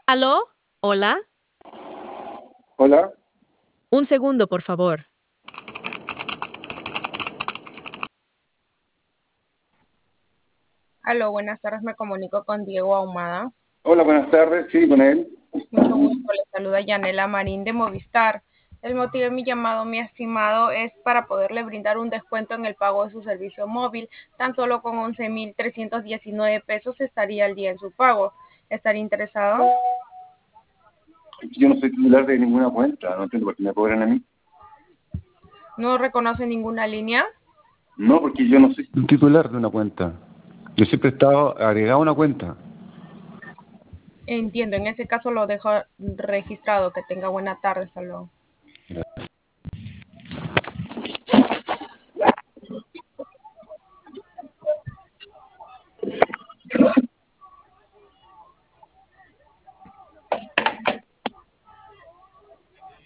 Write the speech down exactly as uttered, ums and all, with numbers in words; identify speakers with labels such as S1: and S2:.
S1: ¿Aló? ¿Hola?
S2: Hola,
S1: Un segundo, por favor.
S3: Aló, buenas tardes, me comunico con Diego Ahumada.
S2: hola, buenas tardes, sí, con él.
S3: Mucho gusto, le saluda Yanela Marín de Movistar. El motivo de mi llamado, mi estimado, es para poderle brindar un descuento en el pago de su servicio móvil. Tan solo con once mil trescientos diecinueve pesos estaría al día en su pago. ¿Estaría interesado?
S2: Yo no soy titular de ninguna cuenta, no entiendo por qué me cobran a mí.
S3: ¿No reconoce ninguna línea?
S2: No, porque yo no soy titular de una cuenta. Yo siempre he estado agregado a una cuenta.
S3: Entiendo, en ese caso lo dejo registrado. Que tenga buena tarde, hasta luego.